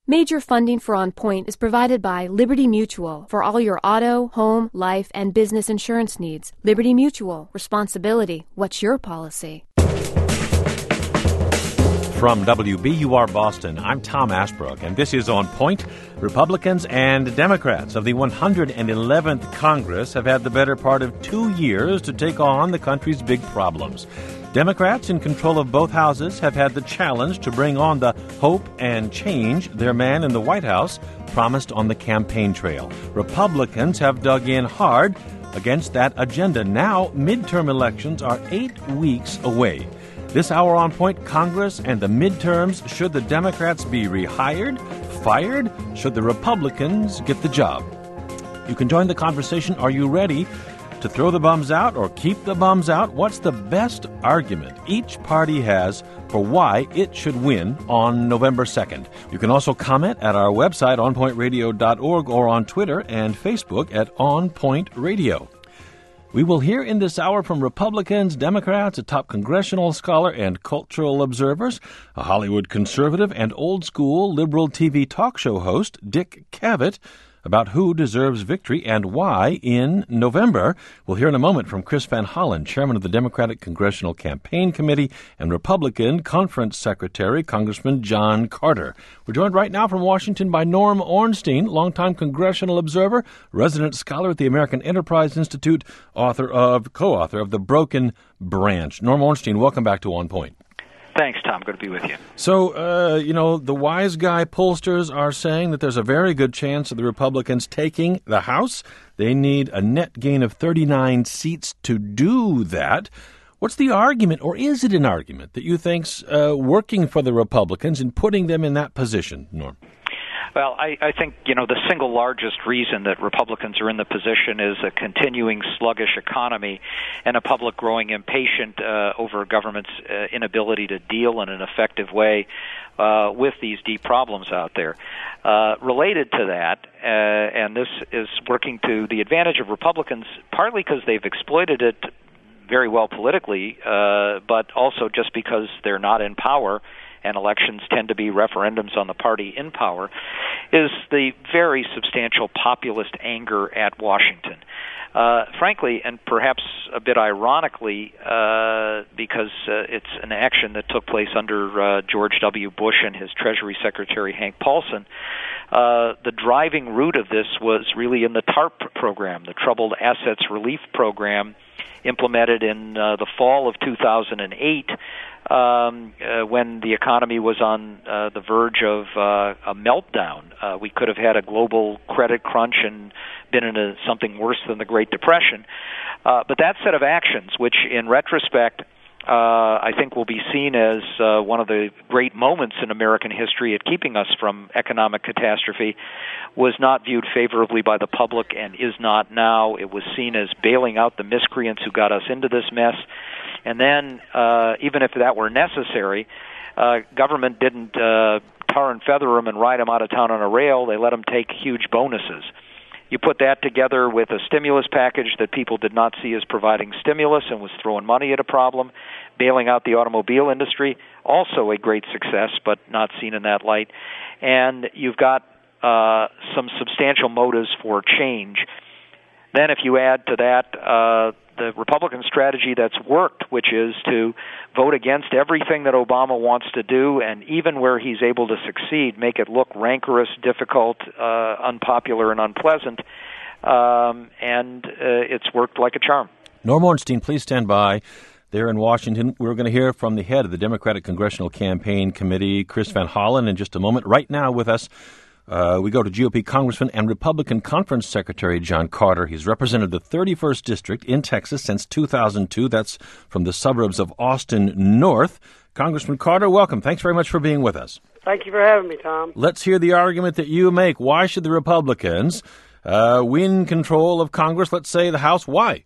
Major funding for On Point is provided by Liberty Mutual for all your auto, home, life, and business insurance needs. Liberty Mutual. Responsibility. What's your policy? From WBUR Boston, I'm Tom Ashbrook, and this is On Point. Republicans and Democrats of the 111th Congress have had the better part of 2 years to take on the country's big problems. Democrats in control of both houses have had the challenge to bring on the hope and change their man in the White House promised on the campaign trail. Republicans have dug in hard against that agenda. Now, midterm elections are 8 weeks away. This hour on Point, Congress and the midterms. Should the Democrats be rehired, fired? Should the Republicans get the job? You can join the conversation. Are you ready to throw the bums out or keep the bums out? What's the best argument each party has for why it should win on November 2nd? You can also comment at our website, onpointradio.org, or on Twitter and Facebook at On Point Radio. We will hear in this hour from Republicans, Democrats, a top congressional scholar and cultural observers, a Hollywood conservative and old-school liberal TV talk show host, Dick Cavett, about who deserves victory and why in November. We'll hear in a moment from Chris Van Hollen, chairman of the Democratic Congressional Campaign Committee, and Republican Conference Secretary, Congressman John Carter. We're joined right now from Washington by Norm Ornstein, longtime congressional observer, resident scholar at the American Enterprise Institute, co-author of The Broken Branch. Norm Ornstein, welcome back to On Point. Thanks, Tom. Good to be with you. So, the wise guy pollsters are saying that there's a very good chance of the Republicans taking the House. They need a net gain of 39 seats to do that. What's the argument, or is it an argument, that you think's working for the Republicans and putting them in that position, Norm? Well, I think, the single largest reason that Republicans are in the position is a continuing sluggish economy and a public growing impatient over government's inability to deal in an effective way with these deep problems out there. Related to that, and this is working to the advantage of Republicans, partly because they've exploited it very well politically, but also just because they're not in power, and elections tend to be referendums on the party in power, is the very substantial populist anger at Washington. Frankly, and perhaps a bit ironically, because it's an action that took place under George W. Bush and his Treasury Secretary Hank Paulson, the driving root of this was really in the TARP program, the Troubled Assets Relief Program, implemented in the fall of 2008, when the economy was on the verge of a meltdown. We could have had a global credit crunch and been in something worse than the Great Depression. But that set of actions, which in retrospect I think will be seen as one of the great moments in American history at keeping us from economic catastrophe, was not viewed favorably by the public and is not now. It was seen as bailing out the miscreants who got us into this mess. And then, even if that were necessary, government didn't tar and feather them and ride them out of town on a rail. They let them take huge bonuses. You put that together with a stimulus package that people did not see as providing stimulus and was throwing money at a problem, bailing out the automobile industry, also a great success, but not seen in that light. And you've got some substantial motives for change. Then if you add to that the Republican strategy that's worked, which is to vote against everything that Obama wants to do, and even where he's able to succeed, make it look rancorous, difficult, unpopular, and unpleasant, and it's worked like a charm. Norm Ornstein, please stand by. There in Washington, we're going to hear from the head of the Democratic Congressional Campaign Committee, Chris Van Hollen, in just a moment. Right now with us, we go to GOP Congressman and Republican Conference Secretary John Carter. He's represented the 31st District in Texas since 2002. That's from the suburbs of Austin North. Congressman Carter, welcome. Thanks very much for being with us. Thank you for having me, Tom. Let's hear the argument that you make. Why should the Republicans win control of Congress, let's say the House? Why?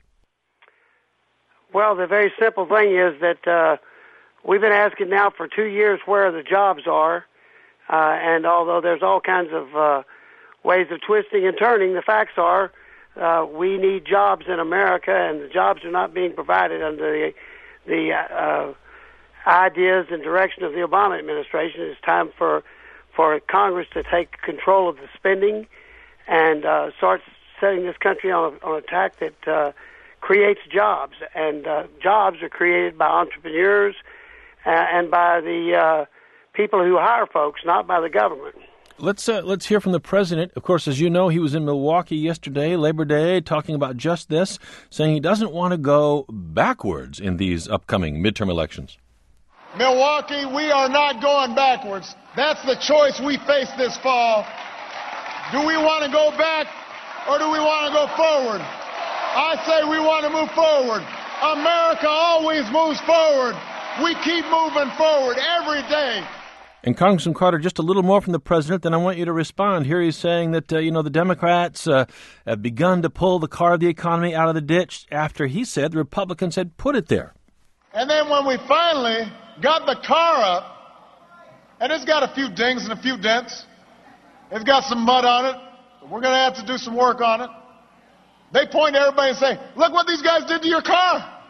Well, the very simple thing is that we've been asking now for 2 years where the jobs are. And although there's all kinds of ways of twisting and turning, the facts are we need jobs in America, and the jobs are not being provided under the ideas and direction of the Obama administration. It's time for for Congress to take control of the spending and start setting this country on a tack that creates jobs. And jobs are created by entrepreneurs and by the people who hire folks, not by the government. Let's hear from the president. Of course, as you know, he was in Milwaukee yesterday, Labor Day, talking about just this, saying he doesn't want to go backwards in these upcoming midterm elections. Milwaukee, we are not going backwards. That's the choice we face this fall. Do we want to go back or do we want to go forward? I say we want to move forward. America always moves forward. We keep moving forward every day. And Congressman Carter, just a little more from the president, then I want you to respond. Here he's saying that, the Democrats have begun to pull the car of the economy out of the ditch after he said the Republicans had put it there. And then when we finally got the car up, and it's got a few dings and a few dents, it's got some mud on it, we're going to have to do some work on it. They point to everybody and say, look what these guys did to your car.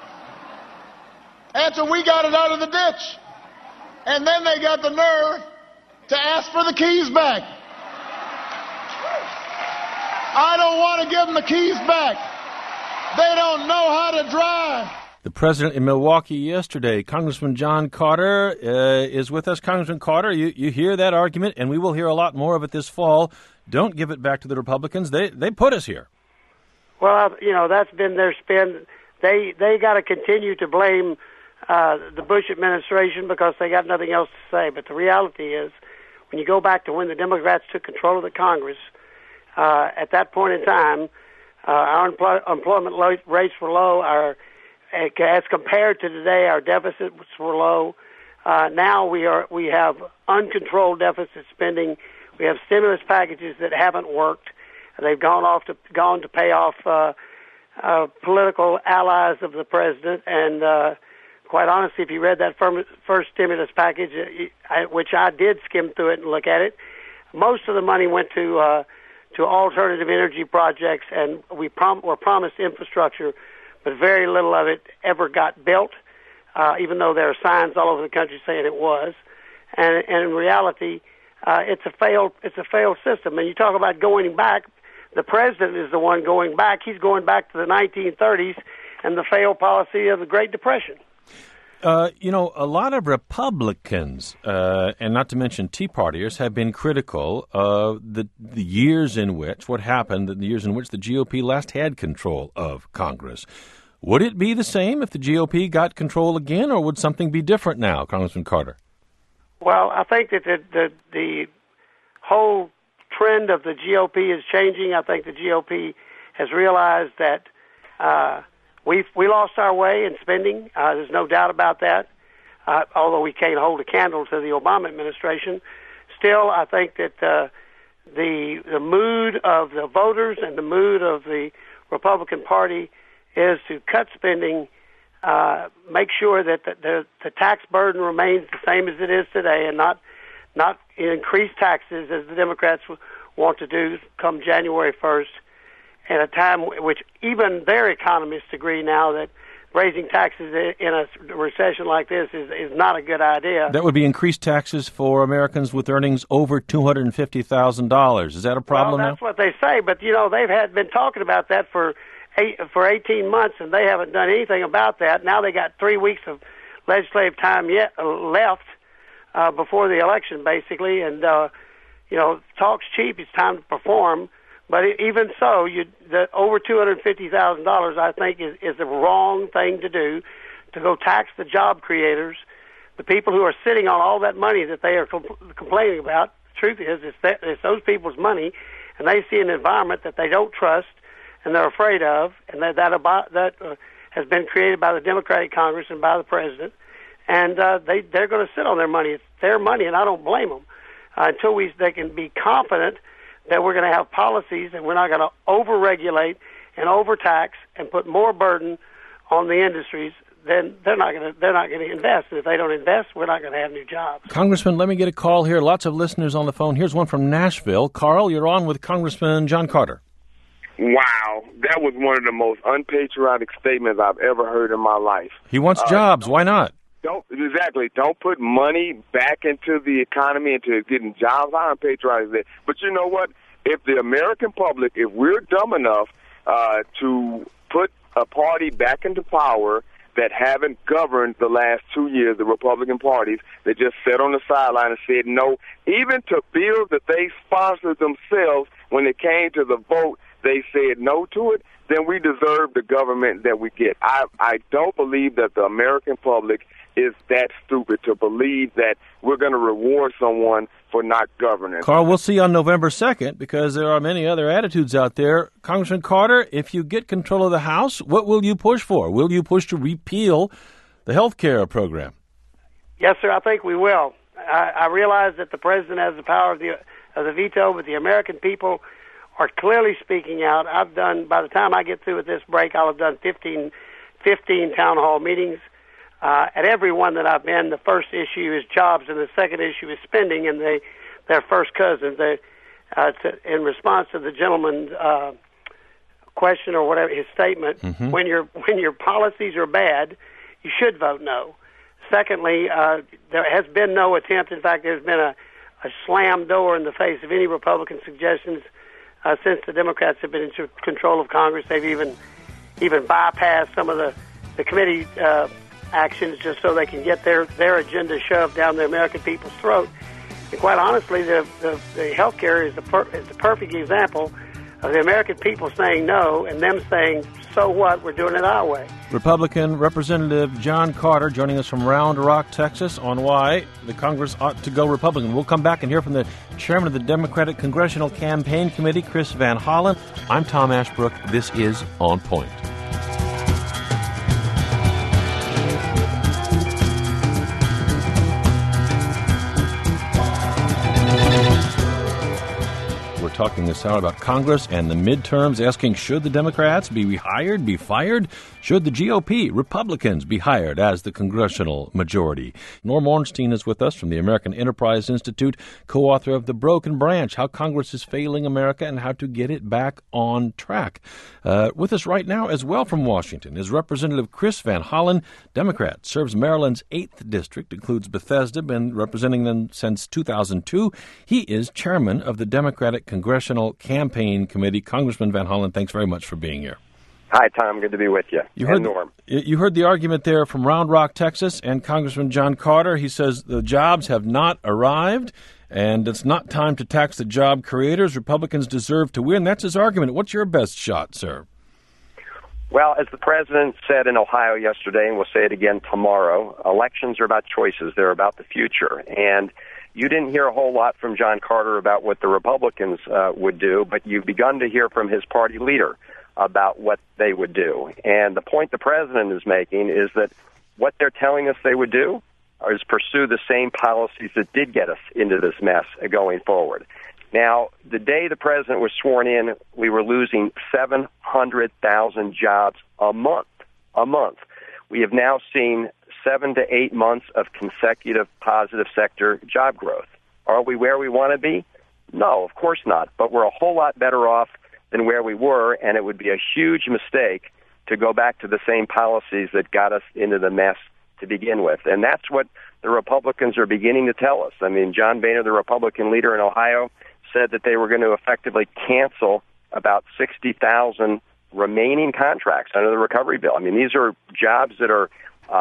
And so we got it out of the ditch. And then they got the nerve to ask for the keys back. I don't want to give them the keys back. They don't know how to drive. The president in Milwaukee yesterday, Congressman John Carter, is with us. Congressman Carter, you hear that argument, and we will hear a lot more of it this fall. Don't give it back to the Republicans. They put us here. Well, that's been their spin. They got to continue to blame the Bush administration because they got nothing else to say. But the reality is, when you go back to when the Democrats took control of the Congress, at that point in time, our employment rates were low. As compared to today, our deficits were low. Now we have uncontrolled deficit spending. We have stimulus packages that haven't worked. They've gone to pay off political allies of the president. And quite honestly, if you read that first stimulus package, which I did skim through it and look at it, most of the money went to alternative energy projects, and were promised infrastructure, but very little of it ever got built, even though there are signs all over the country saying it was. And in reality, it's a failed system. And you talk about going back, the president is the one going back. He's going back to the 1930s and the failed policy of the Great Depression. A lot of Republicans, and not to mention Tea Partiers, have been critical of the years in which, the GOP last had control of Congress. Would it be the same if the GOP got control again, or would something be different now, Congressman Carter? Well, I think that the whole trend of the GOP is changing. I think the GOP has realized that we lost our way in spending. There's no doubt about that. Although we can't hold a candle to the Obama administration, still I think that the mood of the voters and the mood of the Republican Party is to cut spending, make sure that the tax burden remains the same as it is today, and not increase taxes as the Democrats want to do come January 1st. At a time which even their economists agree now that raising taxes in a recession like this is not a good idea. That would be increased taxes for Americans with earnings over $250,000. Is that a problem now? Well, that's what they say, but they've been talking about that for 18 months, and they haven't done anything about that. Now they got 3 weeks of legislative time left before the election, basically, and talk's cheap. It's time to perform. But even so, the over $250,000, I think, is the wrong thing to do, to go tax the job creators, the people who are sitting on all that money that they are complaining about. The truth is, it's those people's money, and they see an environment that they don't trust and they're afraid of, and that has been created by the Democratic Congress and by the president, and they're going to sit on their money. It's their money, and I don't blame them until they can be confident that we're going to have policies and we're not going to over-regulate and overtax and put more burden on the industries. Then they're not going to invest. And if they don't invest, we're not going to have new jobs. Congressman, let me get a call here. Lots of listeners on the phone. Here's one from Nashville. Carl, you're on with Congressman John Carter. Wow, that was one of the most unpatriotic statements I've ever heard in my life. He wants jobs. Why not? Don't put money back into the economy, into getting jobs. I'm patriotic there. But you know what? If the American public, if we're dumb enough to put a party back into power that haven't governed the last 2 years, the Republican parties, that just sat on the sideline and said no, even to bills that they sponsored themselves, when it came to the vote, they said no to it, then we deserve the government that we get. I don't believe that the American public is that stupid to believe that we're going to reward someone for not governing. Carl, we'll see on November 2nd, because there are many other attitudes out there. Congressman Carter, if you get control of the House, what will you push for? Will you push to repeal the health care program? Yes, sir, I think we will. I realize that the president has the power of the veto, but the American people are clearly speaking out. By the time I get through with this break, I'll have done 15 town hall meetings. At every one that I've been, the first issue is jobs, and the second issue is spending, and they're first cousins. In response to the gentleman's question or whatever his statement, when your policies are bad, you should vote no. Secondly, there has been no attempt. In fact, there's been a slam door in the face of any Republican suggestions since the Democrats have been in control of Congress. They've even bypassed some of the committee actions just so they can get their agenda shoved down the American people's throat. And quite honestly, the health care is the perfect example of the American people saying no and them saying, so what, we're doing it our way. Republican Representative John Carter joining us from Round Rock, Texas, on why the Congress ought to go Republican. We'll come back and hear from the chairman of the Democratic Congressional Campaign Committee, Chris Van Hollen. I'm Tom Ashbrook. This is On Point. Talking this hour about Congress and the midterms, asking should the Democrats be hired, be fired? Should the GOP, Republicans, be hired as the congressional majority? Norm Ornstein is with us from the American Enterprise Institute, co-author of The Broken Branch, How Congress is Failing America and How to Get It Back on Track. With us right now as well from Washington is Representative Chris Van Hollen, Democrat, serves Maryland's 8th District, includes Bethesda, been representing them since 2002. He is chairman of the Democratic Congressional Campaign Committee. Congressman Van Hollen, thanks very much for being here. Hi, Tom. Good to be with you. Norm. You heard the argument there from Round Rock, Texas, and Congressman John Carter. He says the jobs have not arrived, and it's not time to tax the job creators. Republicans deserve to win. That's his argument. What's your best shot, sir? Well, as the president said in Ohio yesterday, and we'll say it again tomorrow, elections are about choices. They're about the future. And you didn't hear a whole lot from John Carter about what the Republicans would do, but you've begun to hear from his party leader about what they would do. And the point the president is making is that what they're telling us they would do is pursue the same policies that did get us into this mess going forward. Now, the day the president was sworn in, we were losing 700,000 jobs a month. We have now seen 7 to 8 months of consecutive positive sector job growth. Are we where we want to be? No, of course not. But we're a whole lot better off than where we were, and it would be a huge mistake to go back to the same policies that got us into the mess to begin with. And that's what the Republicans are beginning to tell us. I mean, John Boehner, the Republican leader in Ohio, said that they were going to effectively cancel about 60,000 remaining contracts under the recovery bill. I mean, these are jobs that are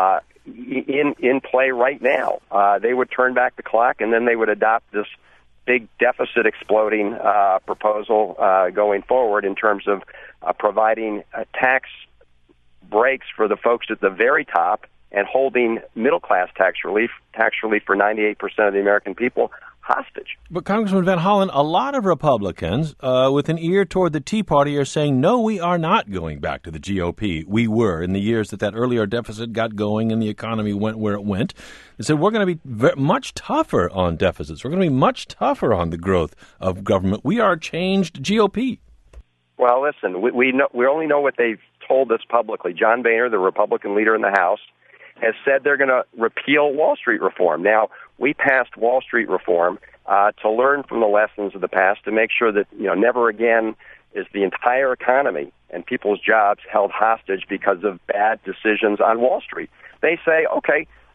in play right now. They would turn back the clock, and then they would adopt this big deficit exploding proposal going forward in terms of providing tax breaks for the folks at the very top and holding middle-class tax relief for 98% of the American people hostage. But Congressman Van Hollen, a lot of Republicans with an ear toward the Tea Party are saying, no, we are not going back to the GOP. We were in the years that earlier deficit got going and the economy went where it went. They said we're going to be much tougher on deficits. We're going to be much tougher on the growth of government. We are changed GOP. Well, listen, we only know what they've told us publicly. John Boehner, the Republican leader in the House, has said they're going to repeal Wall Street reform. Now, we passed Wall Street reform to learn from the lessons of the past, to make sure that never again is the entire economy and people's jobs held hostage because of bad decisions on Wall Street. They say, okay,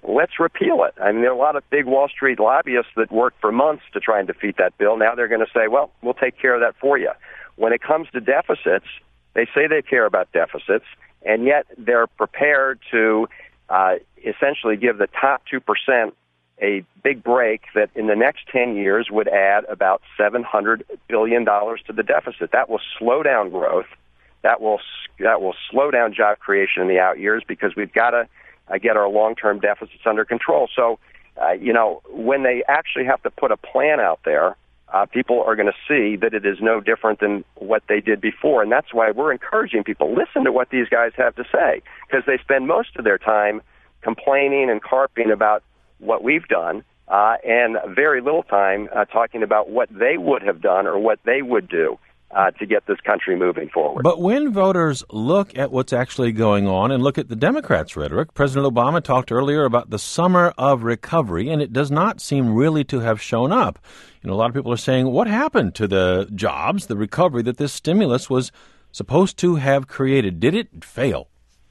let's repeal it. I mean, there are a lot of big Wall Street lobbyists that worked for months to try and defeat that bill. Now they're going to say, well, we'll take care of that for you. When it comes to deficits, they say they care about deficits, and yet they're prepared to essentially give the top 2% a big break that in the next 10 years would add about $700 billion to the deficit. That will slow down growth. That will slow down job creation in the out years because we've got to get our long-term deficits under control. So, when they actually have to put a plan out there, people are going to see that it is no different than what they did before. And that's why we're encouraging people, listen to what these guys have to say, because they spend most of their time complaining and carping about what we've done, and very little time talking about what they would have done or what they would do to get this country moving forward. But when voters look at what's actually going on and look at the Democrats' rhetoric, President Obama talked earlier about the summer of recovery, and it does not seem really to have shown up. A lot of people are saying, what happened to the jobs, the recovery that this stimulus was supposed to have created? Did it fail?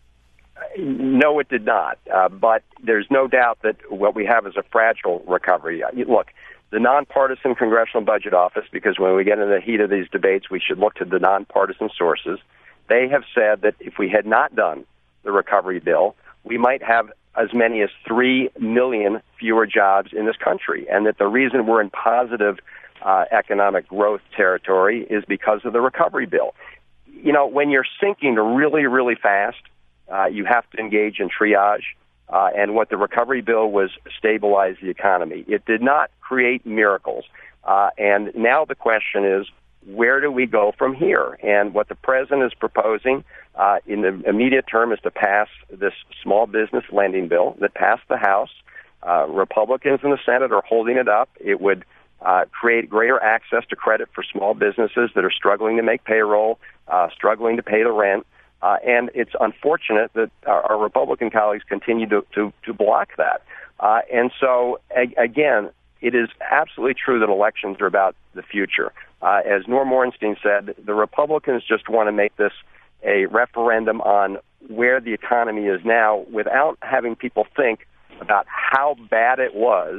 No, it did not. But there's no doubt that what we have is a fragile recovery. Look, the nonpartisan Congressional Budget Office, because when we get in the heat of these debates, we should look to the nonpartisan sources. They have said that if we had not done the recovery bill, we might have as many as 3 million fewer jobs in this country, and that the reason we're in positive economic growth territory is because of the recovery bill. When you're sinking really, really fast, you have to engage in triage. And what the recovery bill was stabilize the economy. It did not create miracles. And now the question is, where do we go from here? And what the president is proposing in the immediate term is to pass this small business lending bill that passed the House. Republicans in the Senate are holding it up. It would create greater access to credit for small businesses that are struggling to make payroll, struggling to pay the rent. And it's unfortunate that our Republican colleagues continue to block that. And so, again, it is absolutely true that elections are about the future. As Norm Ornstein said, the Republicans just want to make this a referendum on where the economy is now without having people think about how bad it was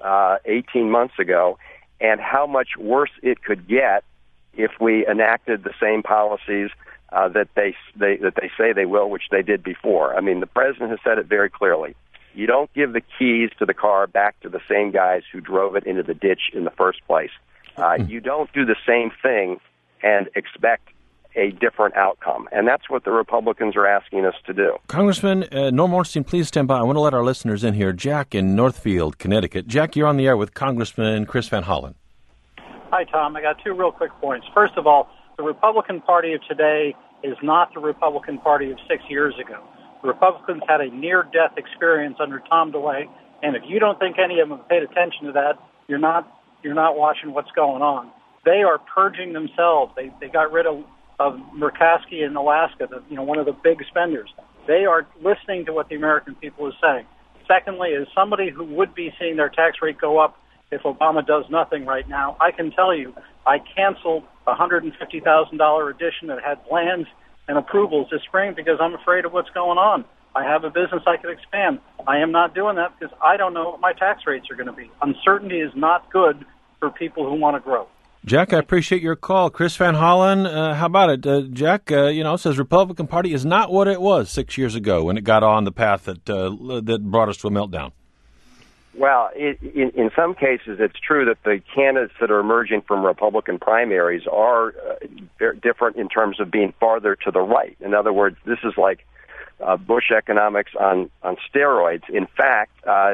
18 months ago and how much worse it could get if we enacted the same policies that they say they will, which they did before. I mean, the president has said it very clearly. You don't give the keys to the car back to the same guys who drove it into the ditch in the first place. You don't do the same thing and expect a different outcome. And that's what the Republicans are asking us to do. Congressman Norm Ornstein, please stand by. I want to let our listeners in here. Jack in Northfield, Connecticut. Jack, you're on the air with Congressman Chris Van Hollen. Hi, Tom. I got two real quick points. First of all, the Republican Party of today is not the Republican Party of 6 years ago. The Republicans had a near-death experience under Tom DeWay, and if you don't think any of them have paid attention to that, you're not watching what's going on. They are purging themselves. They got rid of Murkowski in Alaska, one of the big spenders. They are listening to what the American people is saying. Secondly, as somebody who would be seeing their tax rate go up if Obama does nothing right now, I can tell you I canceled a $150,000 addition that had plans and approvals this spring because I'm afraid of what's going on. I have a business I could expand. I am not doing that because I don't know what my tax rates are going to be. Uncertainty is not good for people who want to grow. Jack, I appreciate your call. Chris Van Hollen, how about it? Jack, says Republican Party is not what it was 6 years ago when it got on the path that brought us to a meltdown. Well, in some cases, it's true that the candidates that are emerging from Republican primaries are very different in terms of being farther to the right. In other words, this is like Bush economics on steroids. In fact,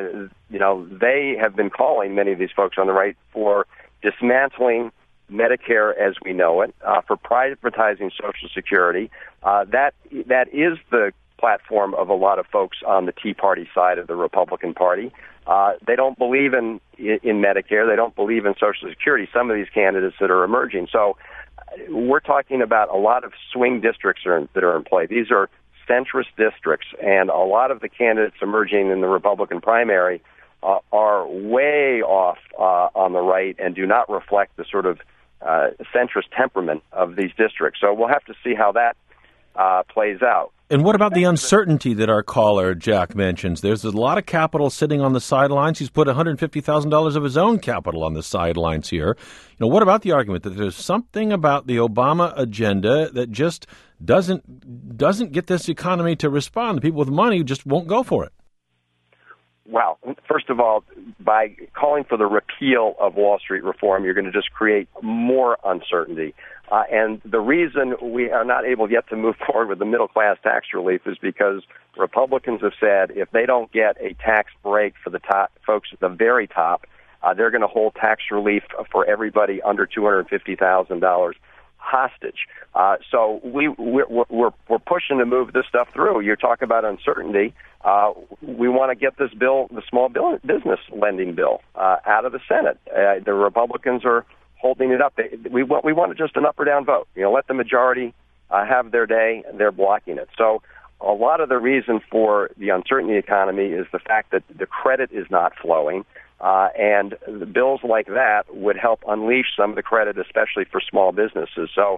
they have been calling, many of these folks on the right, for dismantling Medicare as we know it, for privatizing Social Security. That is the platform of a lot of folks on the Tea Party side of the Republican Party. They don't believe in Medicare. They don't believe in Social Security, some of these candidates that are emerging. So we're talking about a lot of swing districts that are in play. These are centrist districts, and a lot of the candidates emerging in the Republican primary are way off on the right and do not reflect the sort of centrist temperament of these districts. So we'll have to see how that plays out. And what about the uncertainty that our caller, Jack, mentions? There's a lot of capital sitting on the sidelines. He's put $150,000 of his own capital on the sidelines here. What about the argument that there's something about the Obama agenda that just doesn't get this economy to respond? The people with money just won't go for it. Well, first of all, by calling for the repeal of Wall Street reform, you're going to just create more uncertainty. And the reason we are not able yet to move forward with the middle-class tax relief is because Republicans have said if they don't get a tax break for the top folks at the very top, they're going to hold tax relief for everybody under $250,000 hostage. So we're pushing to move this stuff through. You talk about uncertainty. We want to get this bill, the small business lending bill, out of the Senate. The Republicans are holding it up. We want just an up or down vote. Let the majority have their day. They're blocking it. So a lot of the reason for the uncertainty economy is the fact that the credit is not flowing, and the bills like that would help unleash some of the credit, especially for small businesses. So,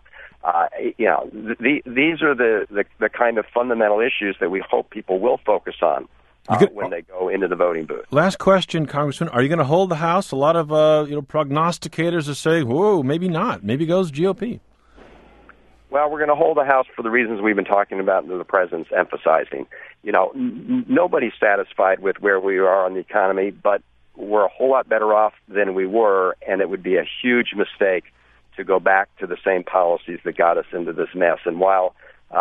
these are the kind of fundamental issues that we hope people will focus on when they go into the voting booth. Last question, Congressman. Are you going to hold the House? A lot of prognosticators are saying, whoa, maybe not. Maybe goes GOP. Well, we're going to hold the House for the reasons we've been talking about and the President's emphasizing. Nobody's satisfied with where we are on the economy, but we're a whole lot better off than we were, and it would be a huge mistake to go back to the same policies that got us into this mess. And while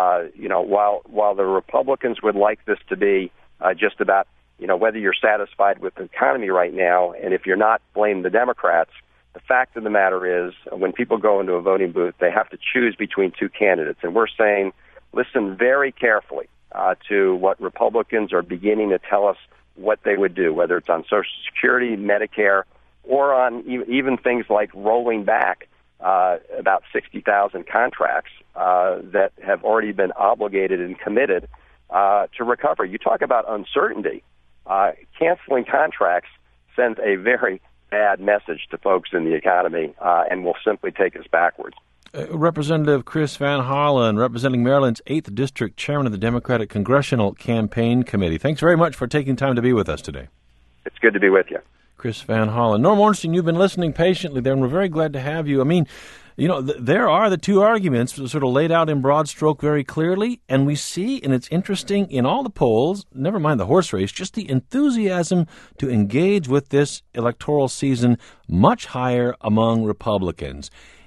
the Republicans would like this to be just about, whether you're satisfied with the economy right now, and if you're not, blame the Democrats. The fact of the matter is, when people go into a voting booth, they have to choose between two candidates. And we're saying, listen very carefully to what Republicans are beginning to tell us what they would do, whether it's on Social Security, Medicare, or on even things like rolling back about 60,000 contracts that have already been obligated and committed to recover. You talk about uncertainty. Canceling contracts sends a very bad message to folks in the economy and will simply take us backwards. Representative Chris Van Hollen, representing Maryland's 8th District, chairman of the Democratic Congressional Campaign Committee. Thanks very much for taking time to be with us today. It's good to be with you. Chris Van Hollen. Norm Ornstein, you've been listening patiently there, and we're very glad to have you. I mean, there are the two arguments sort of laid out in broad stroke very clearly, and we see, and it's interesting, in all the polls, never mind the horse race, just the enthusiasm to engage with this electoral season much higher among Republicans.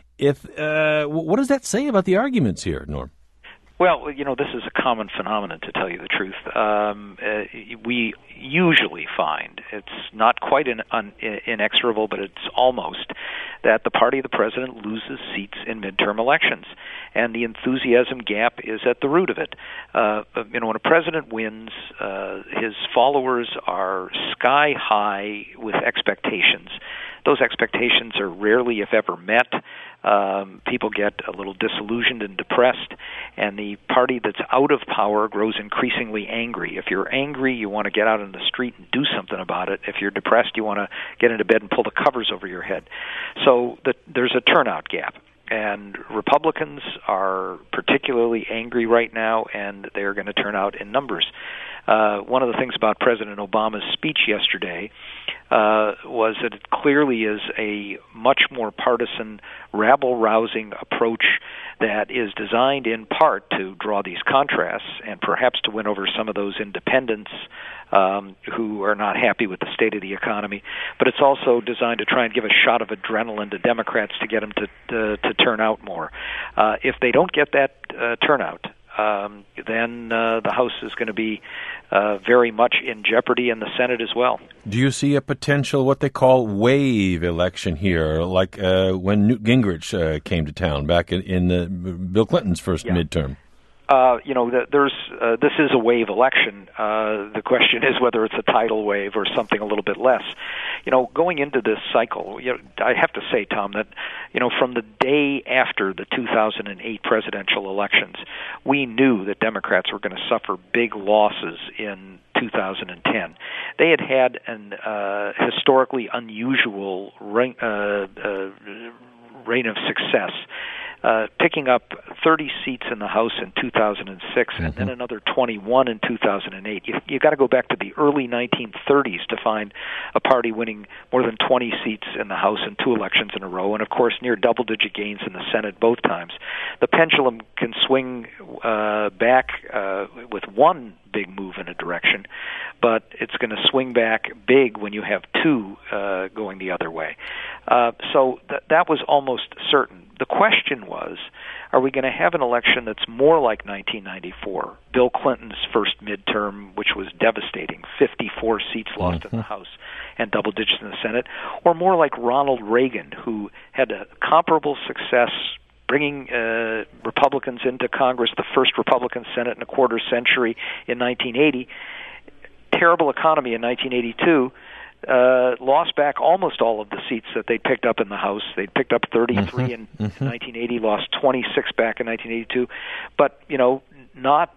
What does that say about the arguments here, Norm? Well, this is a common phenomenon, to tell you the truth. We usually find, it's not quite inexorable, but it's almost, that the party of the president loses seats in midterm elections. And the enthusiasm gap is at the root of it. When a president wins, his followers are sky high with expectations. Those expectations are rarely, if ever, met. People get a little disillusioned and depressed, and the party that's out of power grows increasingly angry. If you're angry, you want to get out on the street and do something about it. If you're depressed, you want to get into bed and pull the covers over your head. So there's a turnout gap. And Republicans are particularly angry right now, and they're going to turn out in numbers. One of the things about President Obama's speech yesterday was that it clearly is a much more partisan, rabble-rousing approach that is designed in part to draw these contrasts and perhaps to win over some of those independents who are not happy with the state of the economy. But it's also designed to try and give a shot of adrenaline to Democrats to get them to turn out more. If they don't get that turnout, then the House is going to be very much in jeopardy, and the Senate as well. Do you see a potential, what they call wave election here, like when Newt Gingrich came to town back in Bill Clinton's first midterm? This is a wave election. The question is whether it's a tidal wave or something a little bit less. Going into this cycle, I have to say, Tom, that from the day after the 2008 presidential elections, we knew that Democrats were going to suffer big losses in 2010. They had an historically unusual reign of success. picking up 30 seats in the House in 2006 and then another 21 in 2008. You got to go back to the early 1930s to find a party winning more than 20 seats in the House in 2 elections in a row, and of course near double-digit gains in the Senate both times. The pendulum can swing back with one big move in a direction, but it's going to swing back big when you have 2 going the other way. So that was almost certain. The question was, are we going to have an election that's more like 1994, Bill Clinton's first midterm, which was devastating, 54 seats lost in the House and double digits in the Senate, or more like Ronald Reagan, who had a comparable success bringing Republicans into Congress, the first Republican Senate in a quarter century in 1980, terrible economy in 1982, lost back almost all of the seats that they picked up in the House. They picked up 33 in 1980, lost 26 back in 1982, but not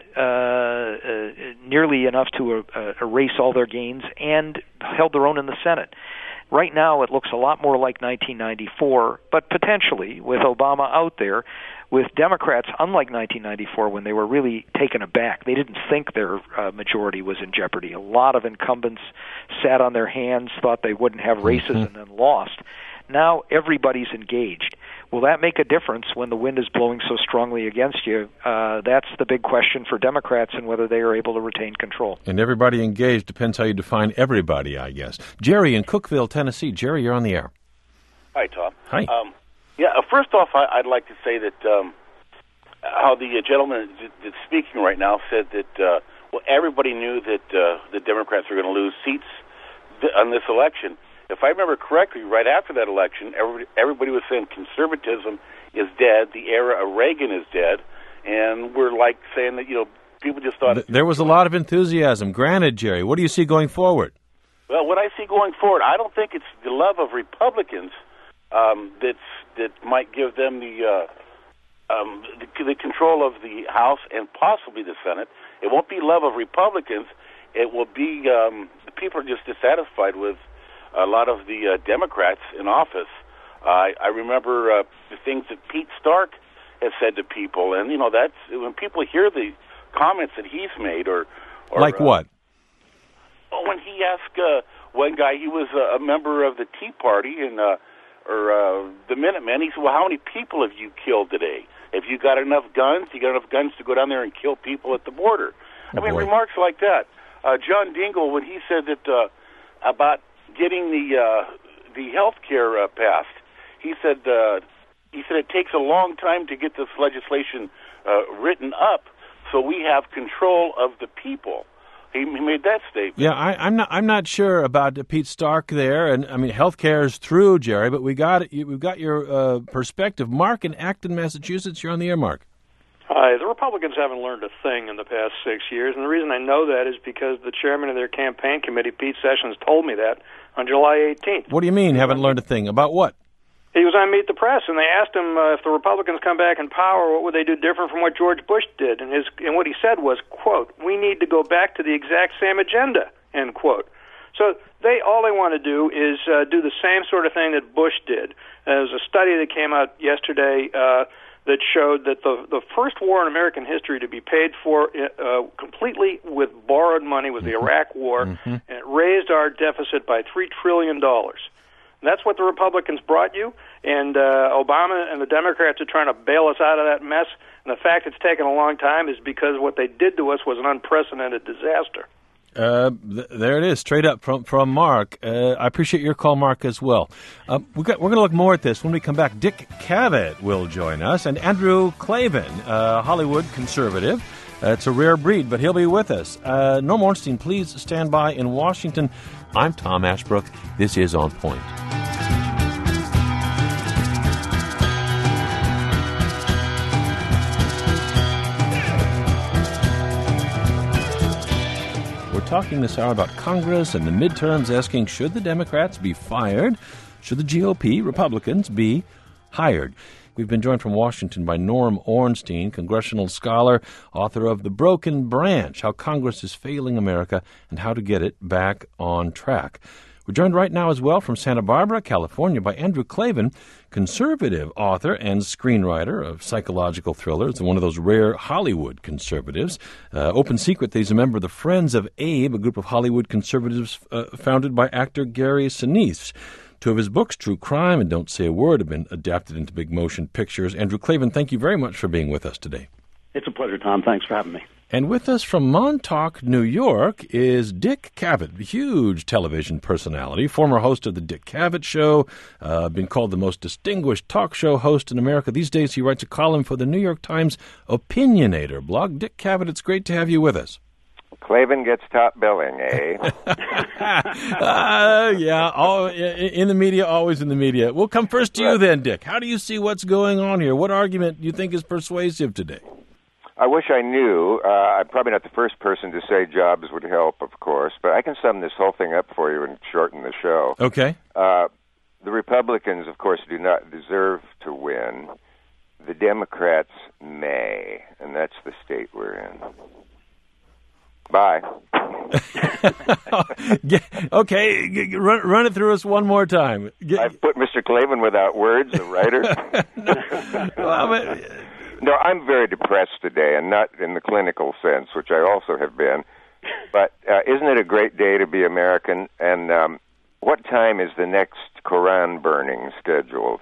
nearly enough to erase all their gains, and held their own in the Senate. Right now, it looks a lot more like 1994, but potentially, with Obama out there, with Democrats, unlike 1994, when they were really taken aback. They didn't think their majority was in jeopardy. A lot of incumbents sat on their hands, thought they wouldn't have races, and then lost. Now everybody's engaged. Will that make a difference when the wind is blowing so strongly against you? That's the big question for Democrats, and whether they are able to retain control. And everybody engaged depends how you define everybody, I guess. Jerry in Cookeville, Tennessee. Jerry, you're on the air. Hi, Tom. Hi. First off, I'd like to say that how the gentleman that's speaking right now said that everybody knew that the Democrats were going to lose seats on this election. If I remember correctly, right after that election, everybody was saying conservatism is dead, the era of Reagan is dead, and we're like saying that, people just thought... There was a lot of enthusiasm. Granted, Jerry, what do you see going forward? Well, what I see going forward, I don't think it's the love of Republicans that might give them the control of the House and possibly the Senate. It won't be love of Republicans. It will be the people are just dissatisfied with a lot of the Democrats in office. I remember the things that Pete Stark has said to people, and that's when people hear the comments that he's made, or like what? When he asked one guy, he was a member of the Tea Party and or the Minutemen. He said, "Well, how many people have you killed today? If you got enough guns, you got enough guns to go down there and kill people at the border." Remarks like that. John Dingell, when he said that about getting the health care passed, he said it takes a long time to get this legislation written up, so we have control of the people. He made that statement. Yeah, I'm not sure about Pete Stark there, and I mean healthcare is through, Jerry, but we've got your perspective. Mark in Acton, Massachusetts, you're on the air, Mark. Hi. The Republicans haven't learned a thing in the past 6 years, and the reason I know that is because the chairman of their campaign committee, Pete Sessions, told me that on July 18th. What do you mean, haven't learned a thing? About what? He was on Meet the Press, and they asked him if the Republicans come back in power, what would they do different from what George Bush did? And what he said was, quote, "We need to go back to the exact same agenda," end quote. So all they want to do is do the same sort of thing that Bush did. There was a study that came out yesterday that showed that the first war in American history to be paid for completely with borrowed money was the Iraq War, and it raised our deficit by $3 trillion. That's what the Republicans brought you, and Obama and the Democrats are trying to bail us out of that mess, and the fact it's taken a long time is because what they did to us was an unprecedented disaster. There it is, straight up from Mark. I appreciate your call, Mark, as well. We're going to look more at this when we come back. Dick Cavett will join us, and Andrew Klavan, Hollywood conservative. It's a rare breed, but he'll be with us. Norm Ornstein, please stand by in Washington. I'm Tom Ashbrook. This is On Point. We're talking this hour about Congress and the midterms, asking, should the Democrats be fired? Should the GOP, Republicans, be hired? We've been joined from Washington by Norm Ornstein, congressional scholar, author of The Broken Branch, How Congress is Failing America and How to Get It Back on Track. We're joined right now as well from Santa Barbara, California, by Andrew Klavan, conservative author and screenwriter of psychological thrillers, and one of those rare Hollywood conservatives. Open secret that he's a member of the Friends of Abe, a group of Hollywood conservatives founded by actor Gary Sinise. Two of his books, True Crime and Don't Say a Word, have been adapted into big motion pictures. Andrew Klavan, thank you very much for being with us today. It's a pleasure, Tom. Thanks for having me. And with us from Montauk, New York, is Dick Cavett, a huge television personality, former host of The Dick Cavett Show, been called the most distinguished talk show host in America. These days he writes a column for the New York Times Opinionator blog. Dick Cavett, it's great to have you with us. Klavan gets top billing, eh? Yeah, in the media, always in the media. We'll come first to you then, Dick. How do you see what's going on here? What argument do you think is persuasive today? I wish I knew. I'm probably not the first person to say jobs would help, of course, but I can sum this whole thing up for you and shorten the show. Okay. The Republicans, of course, do not deserve to win. The Democrats may, and that's the state we're in. Bye. Okay, run it through us one more time. I've put Mr. Klavan without words, the writer. No, I'm very depressed today, and not in the clinical sense, which I also have been. But isn't it a great day to be American? And what time is the next Koran burning scheduled?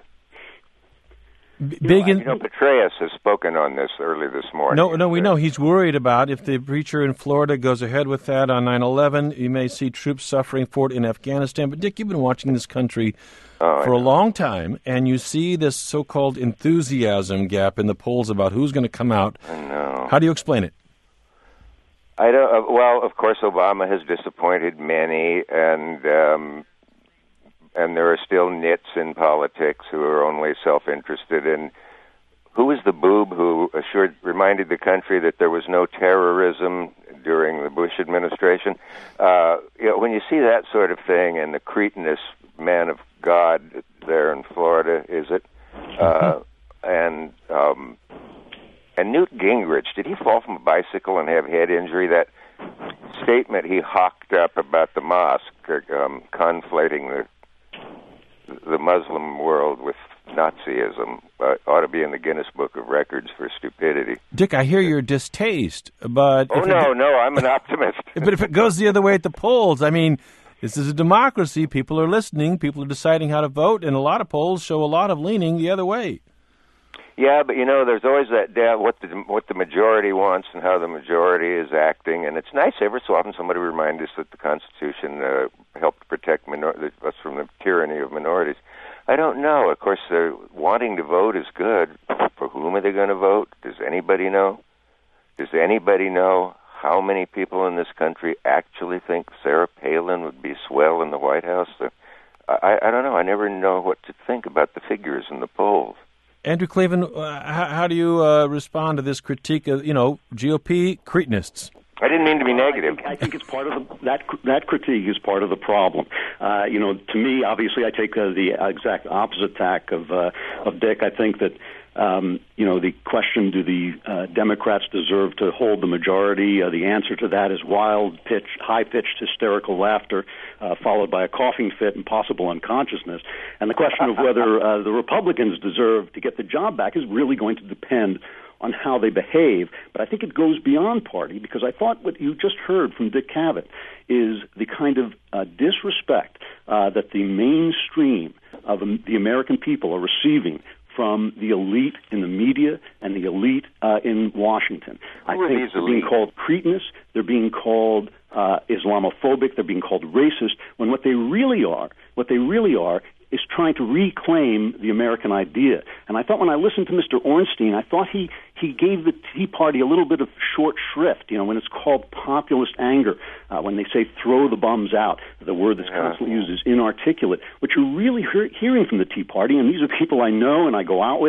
Petraeus has spoken on this early this morning. No, we know. He's worried about if the preacher in Florida goes ahead with that on 9/11, you may see troops suffering for it in Afghanistan. But, Dick, you've been watching this country for a long time, and you see this so-called enthusiasm gap in the polls about who's going to come out. I know. How do you explain it? I don't. Well, of course, Obama has disappointed many, and there are still nits in politics who are only self-interested in. Who was the boob who reminded the country that there was no terrorism during the Bush administration? When you see that sort of thing, and the cretinous man of God there in Florida, is it? And Newt Gingrich, did he fall from a bicycle and have head injury? That statement he hawked up about the mosque, conflating the Muslim world with Nazism, ought to be in the Guinness Book of Records for stupidity. Dick, I hear your distaste, but... No, I'm an optimist. But if it goes the other way at the polls, I mean, this is a democracy. People are listening. People are deciding how to vote, and a lot of polls show a lot of leaning the other way. Yeah, but there's always that doubt what the majority wants and how the majority is acting, and it's nice every so often somebody reminds us that the Constitution helped protect us from the tyranny of minorities. I don't know. Of course, wanting to vote is good. For whom are they going to vote? Does anybody know? Does anybody know how many people in this country actually think Sarah Palin would be swell in the White House? I don't know. I never know what to think about the figures in the polls. Andrew Klavan, how do you respond to this critique of, GOP cretinists? I didn't mean to be negative. I think it's part of that critique is part of the problem. To me, obviously, I take the exact opposite tack of Dick. I think that the question, do the Democrats deserve to hold the majority? The answer to that is high-pitched hysterical laughter, followed by a coughing fit and possible unconsciousness. And the question of whether the Republicans deserve to get the job back is really going to depend on how they behave. But I think it goes beyond party, because I thought what you just heard from Dick Cavett is the kind of disrespect that the mainstream of the American people are receiving from the elite in the media and the elite in Washington. I think they're being called cretinous, they're being called Islamophobic, they're being called racist, when what they really are is trying to reclaim the American idea. And I thought when I listened to Mr. Ornstein, I thought he gave the Tea Party a little bit of short shrift, when it's called populist anger, when they say throw the bums out, the word that's constantly used is inarticulate. What you're really hearing from the Tea Party, and these are people I know and I go out with,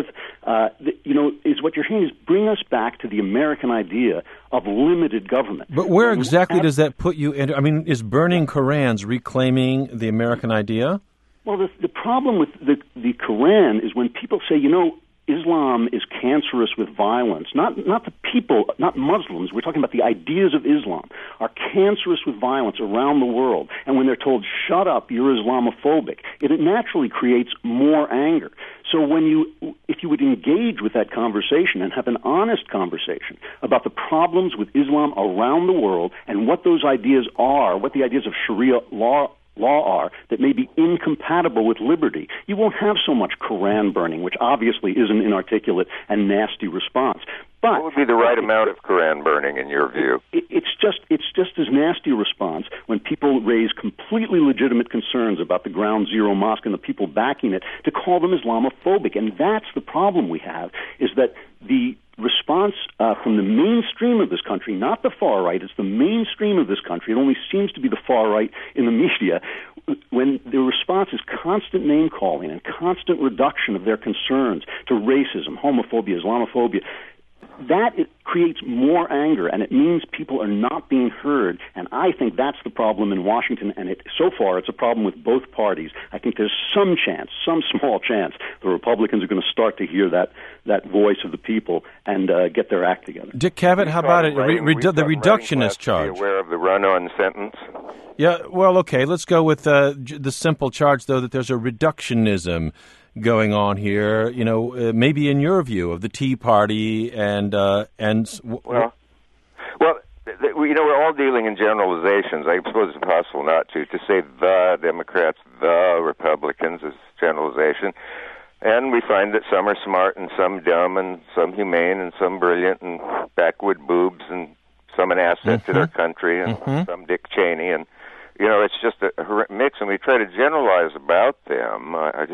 is what you're hearing is bring us back to the American idea of limited government. But where exactly does that put you in? I mean, is burning Korans reclaiming the American idea? Well, the problem with the Quran is when people say, Islam is cancerous with violence, not the people, not Muslims, we're talking about the ideas of Islam, are cancerous with violence around the world. And when they're told, shut up, you're Islamophobic, it naturally creates more anger. So if you would engage with that conversation and have an honest conversation about the problems with Islam around the world and what those ideas are, what the ideas of Sharia law are that may be incompatible with liberty, you won't have so much Quran burning, which obviously is an inarticulate and nasty response. But what would be the right amount of Quran burning in your view? It's just as nasty a response when people raise completely legitimate concerns about the Ground Zero Mosque and the people backing it to call them Islamophobic. And that's the problem we have, is that the response from the mainstream of this country, not the far right, it's the mainstream of this country. It only seems to be the far right in the media. When the response is constant name-calling and constant reduction of their concerns to racism, homophobia, Islamophobia, it creates more anger, and it means people are not being heard. And I think that's the problem in Washington, and so far it's a problem with both parties. I think there's some small chance, the Republicans are going to start to hear that voice of the people and get their act together. Dick Cavett, how about it? The reductionist charge. Be aware of the run-on sentence? Yeah, well, okay, let's go with the simple charge, though, that there's a reductionism going on here, maybe in your view of the Tea Party we're all dealing in generalizations. I suppose it's impossible not to say the Democrats, the Republicans is generalization. And we find that some are smart and some dumb and some humane and some brilliant and backwood boobs and some an asset to their country and some Dick Cheney. And, it's just a mix, and we try to generalize about them.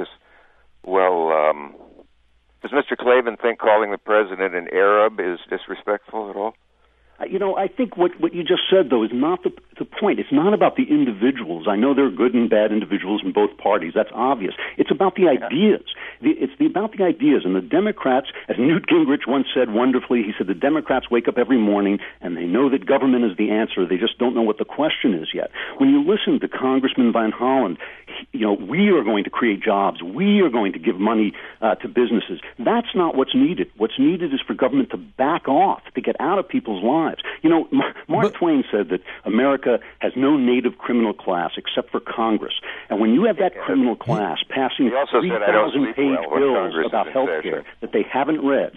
Does Mr. Klavan think calling the president an Arab is disrespectful at all? I think what you just said, though, is not the point. It's not about the individuals. I know there are good and bad individuals in both parties. That's obvious. It's about the ideas. It's about the ideas. And the Democrats, as Newt Gingrich once said wonderfully, he said the Democrats wake up every morning and they know that government is the answer. They just don't know what the question is yet. When you listen to Congressman Van Hollen, we are going to create jobs. We are going to give money to businesses. That's not what's needed. What's needed is for government to back off, to get out of people's lives. Mark Twain said that America has no native criminal class except for Congress. And when you have that criminal class passing 3,000-page bills about health care that they haven't read,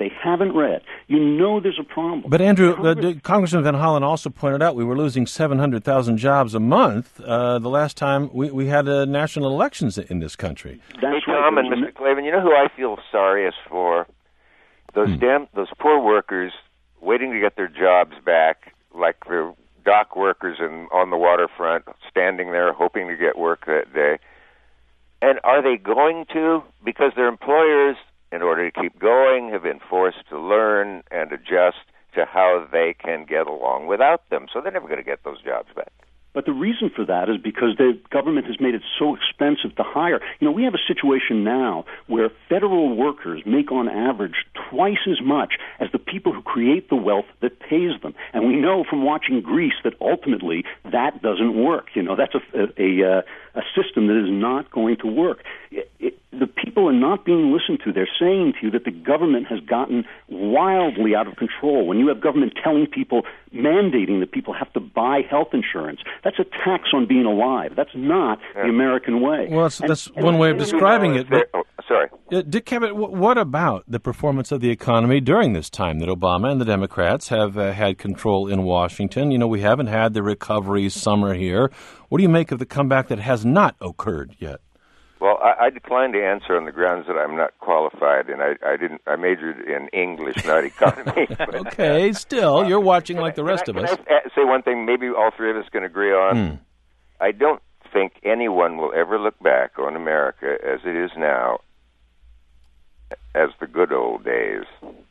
there's a problem. But, Andrew, Congressman Van Hollen also pointed out we were losing 700,000 jobs a month the last time we had national elections in this country. That's right. Tom and Mr. Klavan, you know who I feel sorriest for? Those poor workers waiting to get their jobs back, like the dock workers on the waterfront, standing there hoping to get work that day. And are they going to? Because their employers, in order to keep going, have been forced to learn and adjust to how they can get along without them. So they're never going to get those jobs back. But the reason for that is because the government has made it so expensive to hire. We have a situation now where federal workers make on average twice as much as the people who create the wealth that pays them. And we know from watching Greece that ultimately that doesn't work. That's a system that is not going to work. The people are not being listened to. They're saying to you that the government has gotten wildly out of control. When you have government telling people, mandating that people have to buy health insurance, that's a tax on being alive. That's not the American way. Well, that's one way of describing it. But, sorry. Dick Cavett, what about the performance of the economy during this time that Obama and the Democrats have had control in Washington? We haven't had the recovery summer here. What do you make of the comeback that has not occurred yet? Well, I declined to answer on the grounds that I'm not qualified, and I majored in English, not economy. Okay, still, you're watching like the rest of us. Can I say one thing maybe all three of us can agree on? I don't think anyone will ever look back on America as it is now as the good old days.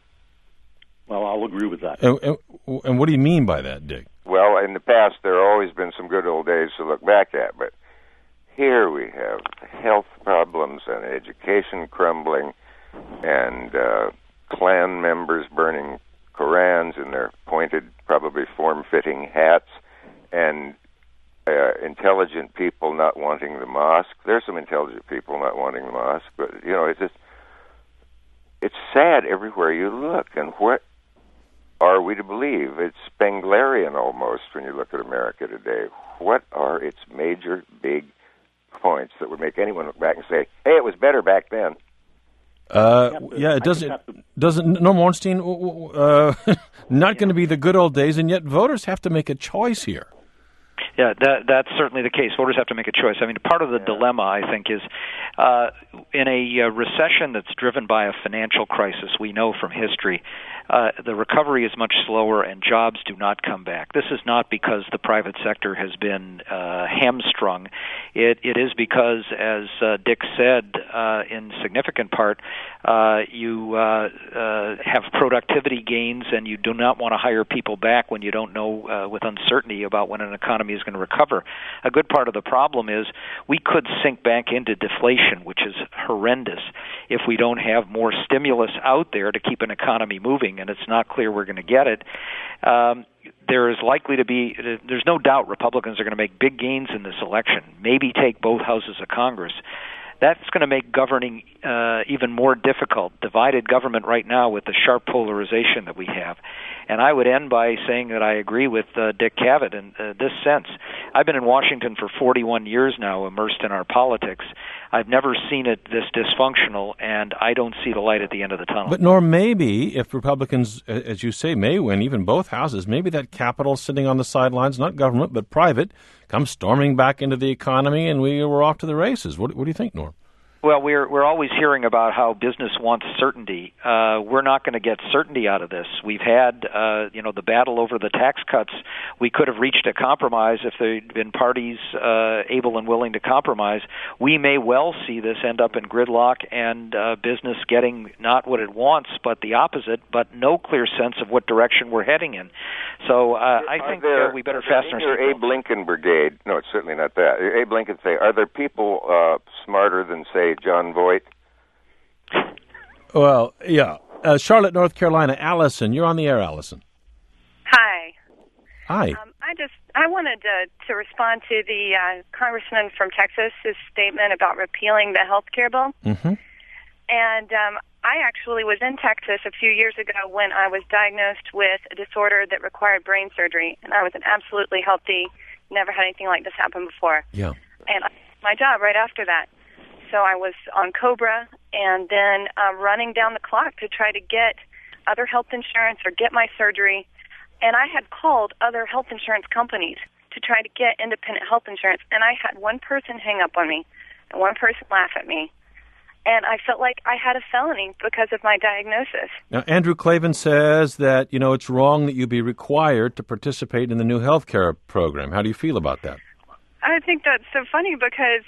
Well, I'll agree with that. And what do you mean by that, Dick? Well, in the past, there have always been some good old days to look back at, but here we have health problems and education crumbling and Klan members burning Korans in their pointed, probably form-fitting hats, and intelligent people not wanting the mosque. There's some intelligent people not wanting the mosque, but, it's sad everywhere you look. And are we to believe? It's Spenglerian almost when you look at America today. What are its major big points that would make anyone look back and say, hey, it was better back then? It doesn't. Norm Ornstein, not going to be the good old days, and yet voters have to make a choice here. Yeah, that's certainly the case. Voters have to make a choice. I mean, part of the dilemma, I think, is in a recession that's driven by a financial crisis, we know from history, the recovery is much slower and jobs do not come back. This is not because the private sector has been hamstrung. It is because, as Dick said, in significant part, you have productivity gains and you do not want to hire people back when you don't know with uncertainty about when an economy is going to recover. A good part of the problem is we could sink back into deflation, which is horrendous, if we don't have more stimulus out there to keep an economy moving, and it's not clear we're going to get it. There is likely to be, there's no doubt Republicans are going to make big gains in this election, maybe take both houses of Congress. That's going to make governing even more difficult. Divided government right now with the sharp polarization that we have. And I would end by saying that I agree with Dick Cavett in this sense. I've been in Washington for 41 years now, immersed in our politics. I've never seen it this dysfunctional, and I don't see the light at the end of the tunnel. But Norm, maybe if Republicans, as you say, may win even both houses, maybe that capital sitting on the sidelines, not government but private, comes storming back into the economy, and we're off to the races. What do you think, Norm? Well, we're always hearing about how business wants certainty. We're not going to get certainty out of this. We've had, the battle over the tax cuts. We could have reached a compromise if there'd been parties able and willing to compromise. We may well see this end up in gridlock and business getting not what it wants, but the opposite, but no clear sense of what direction we're heading in. So I think we better fasten our seatbelts. Abe Lincoln Brigade. No, it's certainly not that. Abe Lincoln say, are there people smarter than, say, John Voight? Well, yeah. Charlotte, North Carolina. Allison, you're on the air, Allison. Hi. Hi. I wanted to respond to the congressman from Texas' statement about repealing the health care bill. Mm-hmm. And I actually was in Texas a few years ago when I was diagnosed with a disorder that required brain surgery, and I was an absolutely healthy, never had anything like this happen before. Yeah. And I lost my job right after that. So I was on COBRA and then running down the clock to try to get other health insurance or get my surgery. And I had called other health insurance companies to try to get independent health insurance. And I had one person hang up on me and one person laugh at me. And I felt like I had a felony because of my diagnosis. Now, Andrew Klavan says that, it's wrong that you be required to participate in the new health care program. How do you feel about that? I think that's so funny because,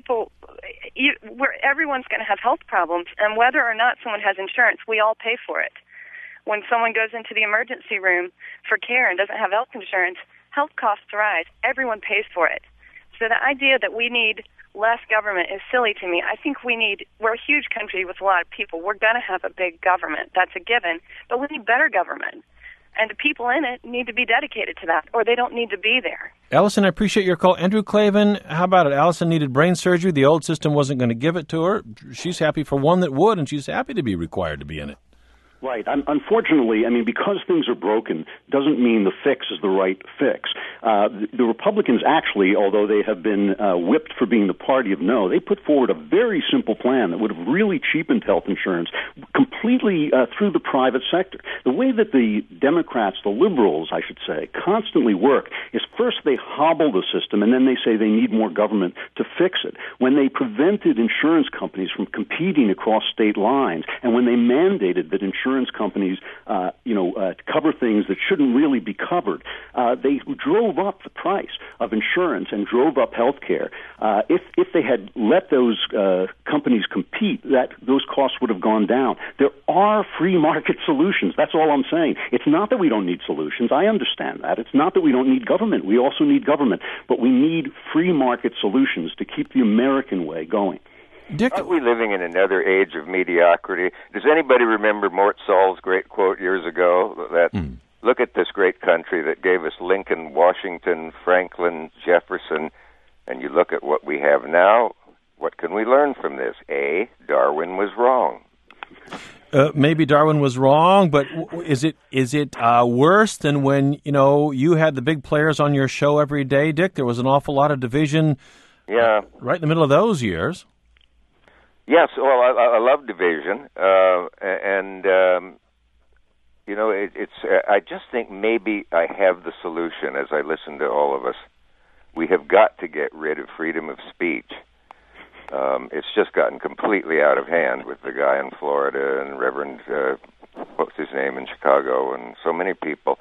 everyone's going to have health problems, and whether or not someone has insurance, we all pay for it. When someone goes into the emergency room for care and doesn't have health insurance, health costs rise. Everyone pays for it. So the idea that we need less government is silly to me. I think we're a huge country with a lot of people. We're going to have a big government. That's a given. But we need better government. And the people in it need to be dedicated to that, or they don't need to be there. Allison, I appreciate your call. Andrew Klavan, how about it? Allison needed brain surgery. The old system wasn't going to give it to her. She's happy for one that would, and she's happy to be required to be in it. Right. Unfortunately, because things are broken doesn't mean the fix is the right fix. The Republicans actually, although they have been whipped for being the party of no, they put forward a very simple plan that would have really cheapened health insurance completely through the private sector. The way that the Democrats, the liberals, I should say, constantly work is first they hobble the system and then they say they need more government to fix it. When they prevented insurance companies from competing across state lines and when they mandated that insurance companies, cover things that shouldn't really be covered. They drove up the price of insurance and drove up health care. If they had let those companies compete, those costs would have gone down. There are free market solutions. That's all I'm saying. It's not that we don't need solutions. I understand that. It's not that we don't need government. We also need government. But we need free market solutions to keep the American way going. Dick, aren't we living in another age of mediocrity? Does anybody remember Mort Saul's great quote years ago that look at this great country that gave us Lincoln, Washington, Franklin, Jefferson, and you look at what we have now, what can we learn from this? A, Darwin was wrong. Maybe Darwin was wrong, but is it worse than when you had the big players on your show every day, Dick? There was an awful lot of division. Yeah, right in the middle of those years. Yes, well, I love division, it's. I just think maybe I have the solution as I listen to all of us. We have got to get rid of freedom of speech. It's just gotten completely out of hand with the guy in Florida and Reverend, what's his name, in Chicago, and so many people.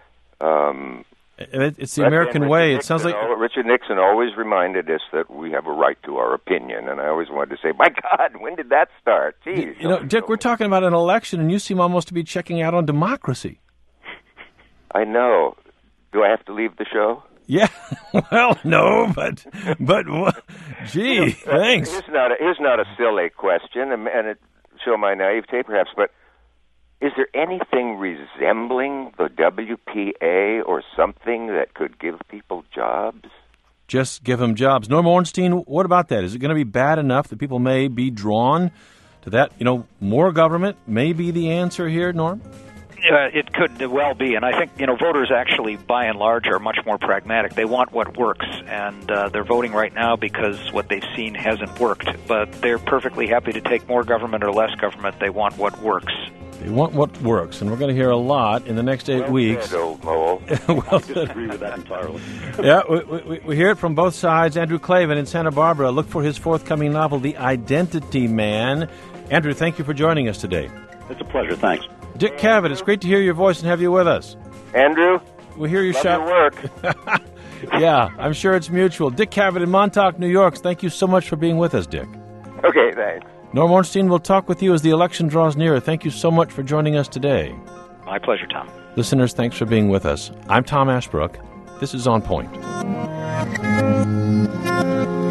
It's the American way. It sounds like Richard Nixon always reminded us that we have a right to our opinion, and I always wanted to say, "My God, when did that start?" Jeez, Dick, we're talking about an election, and you seem almost to be checking out on democracy. I know. Do I have to leave the show? Yeah, well, no, but gee, thanks. Here's not a silly question, and it show my naivete, perhaps, but is there anything resembling the WPA or something that could give people jobs? Just give them jobs. Norm Ornstein, what about that? Is it going to be bad enough that people may be drawn to that? More government may be the answer here, Norm? It could well be, and I think voters actually, by and large, are much more pragmatic. They want what works, and they're voting right now because what they've seen hasn't worked. But they're perfectly happy to take more government or less government. They want what works. They want what works, and we're going to hear a lot in the next 8 weeks. Said, old Mole. I disagree with that entirely. Yeah, we hear it from both sides. Andrew Klavan in Santa Barbara. Look for his forthcoming novel, The Identity Man. Andrew, thank you for joining us today. It's a pleasure. Thanks. Dick Cavett, it's great to hear your voice and have you with us. Andrew, we hear you love shout. Your work. Yeah, I'm sure it's mutual. Dick Cavett in Montauk, New York. Thank you so much for being with us, Dick. Okay, thanks. Norm Ornstein will talk with you as the election draws nearer. Thank you so much for joining us today. My pleasure, Tom. Listeners, thanks for being with us. I'm Tom Ashbrook. This is On Point.